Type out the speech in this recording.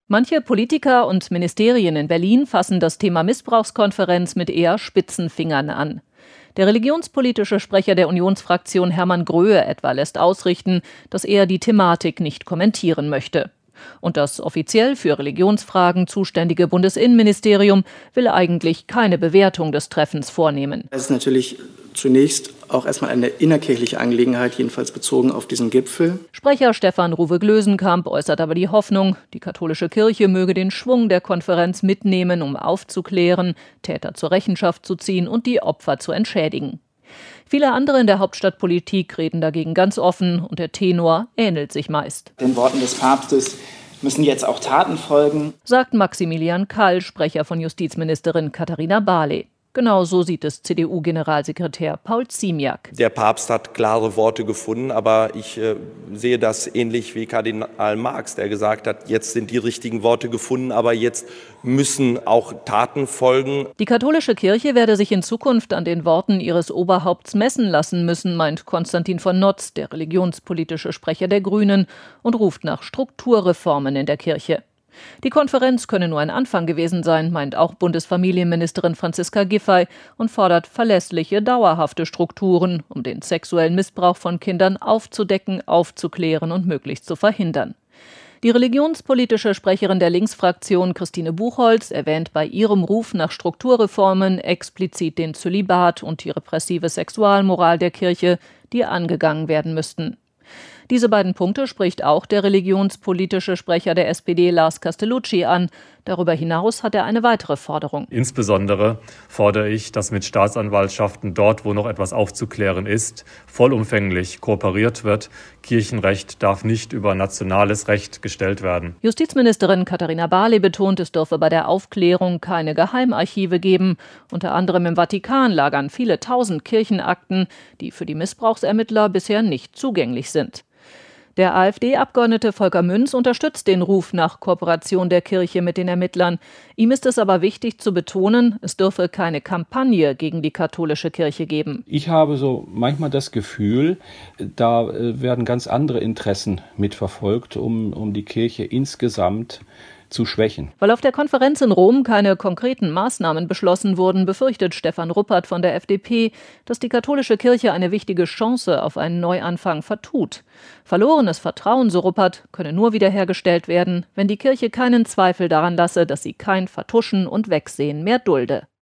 Manche Politiker und Ministerien in Berlin fassen das Thema Missbrauchskonferenz mit eher spitzen Fingern an. Der religionspolitische Sprecher der Unionsfraktion Hermann Gröhe etwa lässt ausrichten, dass er die Thematik nicht kommentieren möchte. Und das offiziell für Religionsfragen zuständige Bundesinnenministerium will eigentlich keine Bewertung des Treffens vornehmen. Es ist natürlich zunächst auch erstmal eine innerkirchliche Angelegenheit, jedenfalls bezogen auf diesen Gipfel. Sprecher Stefan Ruwe-Glösenkamp äußert aber die Hoffnung, die katholische Kirche möge den Schwung der Konferenz mitnehmen, um aufzuklären, Täter zur Rechenschaft zu ziehen und die Opfer zu entschädigen. Viele andere in der Hauptstadtpolitik reden dagegen ganz offen und der Tenor ähnelt sich meist. Den Worten des Papstes müssen jetzt auch Taten folgen, sagt Maximilian Kall, Sprecher von Justizministerin Katharina Barley. Genau so sieht es CDU-Generalsekretär Paul Ziemiak. Der Papst hat klare Worte gefunden, aber ich sehe das ähnlich wie Kardinal Marx, der gesagt hat, jetzt sind die richtigen Worte gefunden, aber jetzt müssen auch Taten folgen. Die katholische Kirche werde sich in Zukunft an den Worten ihres Oberhaupts messen lassen müssen, meint Konstantin von Notz, der religionspolitische Sprecher der Grünen, und ruft nach Strukturreformen in der Kirche. Die Konferenz könne nur ein Anfang gewesen sein, meint auch Bundesfamilienministerin Franziska Giffey und fordert verlässliche, dauerhafte Strukturen, um den sexuellen Missbrauch von Kindern aufzudecken, aufzuklären und möglichst zu verhindern. Die religionspolitische Sprecherin der Linksfraktion Christine Buchholz erwähnt bei ihrem Ruf nach Strukturreformen explizit den Zölibat und die repressive Sexualmoral der Kirche, die angegangen werden müssten. Diese beiden Punkte spricht auch der religionspolitische Sprecher der SPD Lars Castellucci an. Darüber hinaus hat er eine weitere Forderung. Insbesondere fordere ich, dass mit Staatsanwaltschaften dort, wo noch etwas aufzuklären ist, vollumfänglich kooperiert wird. Kirchenrecht darf nicht über nationales Recht gestellt werden. Justizministerin Katharina Barley betont, es dürfe bei der Aufklärung keine Geheimarchive geben. Unter anderem im Vatikan lagern viele tausend Kirchenakten, die für die Missbrauchsermittler bisher nicht zugänglich sind. Der AfD-Abgeordnete Volker Münz unterstützt den Ruf nach Kooperation der Kirche mit den Ermittlern. Ihm ist es aber wichtig zu betonen, es dürfe keine Kampagne gegen die katholische Kirche geben. Ich habe so manchmal das Gefühl, da werden ganz andere Interessen mitverfolgt, um die Kirche insgesamt zu schwächen. Weil auf der Konferenz in Rom keine konkreten Maßnahmen beschlossen wurden, befürchtet Stefan Ruppert von der FDP, dass die katholische Kirche eine wichtige Chance auf einen Neuanfang vertut. Verlorenes Vertrauen, so Ruppert, könne nur wiederhergestellt werden, wenn die Kirche keinen Zweifel daran lasse, dass sie kein Vertuschen und Wegsehen mehr dulde.